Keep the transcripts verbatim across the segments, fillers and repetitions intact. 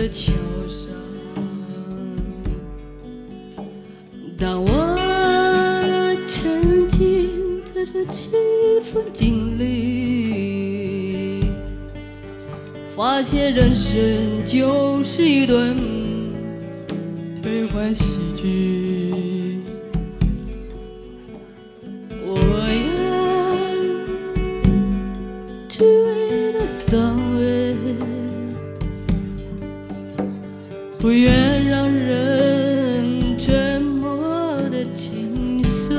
的桥上，当我沉浸在这气风景里，发现人生就是一段悲欢喜剧。我愿只为了三位，不愿让人沉默的心碎。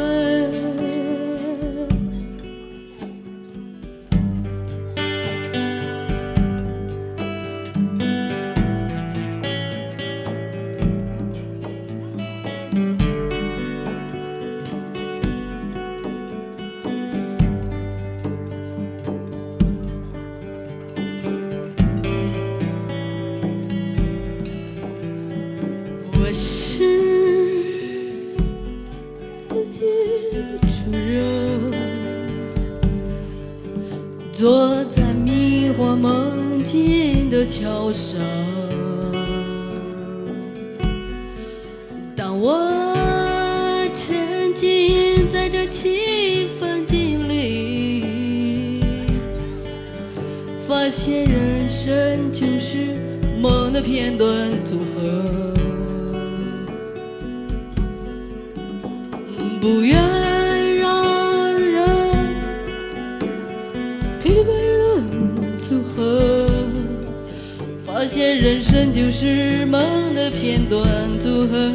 我是自己的主人，坐在迷幻梦境的桥上，当我沉浸在这气风景里，发现人生就是梦的片段组合。不愿让人疲惫的组合，发现人生就是梦的片段组合。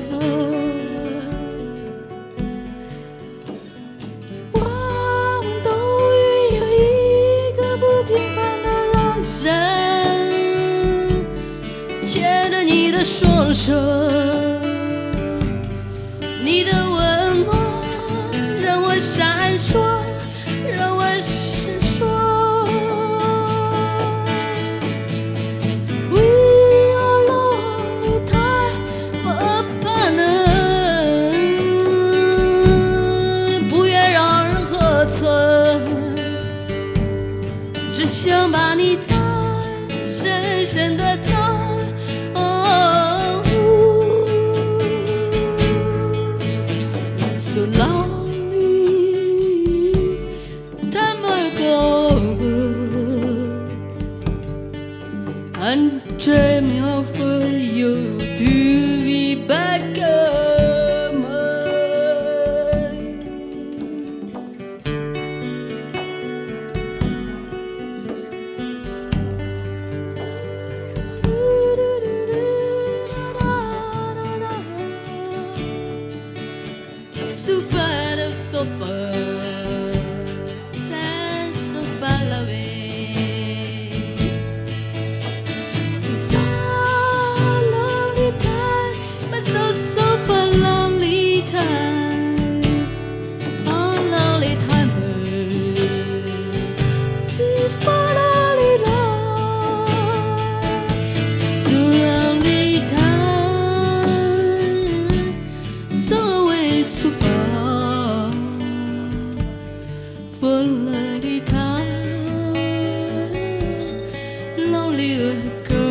我们都有一个不平凡的人生，牵着你的双手，你的温暖让我闪烁，让我闪烁。We are lonely time of partner， 不愿让人何存，只想把你再深深的藏。Oh, so lonely time ago, I'm dreaming of you to be back again. So far, so far, so far away. So lonely time, but so so far lonely time, oh lonely time, so far lonely time, so lonely time, so way too far, for lonely time, lonely ago。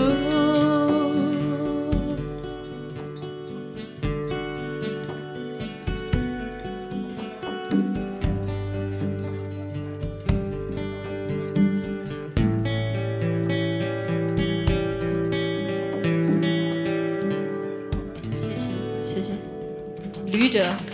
谢谢，谢谢，旅者。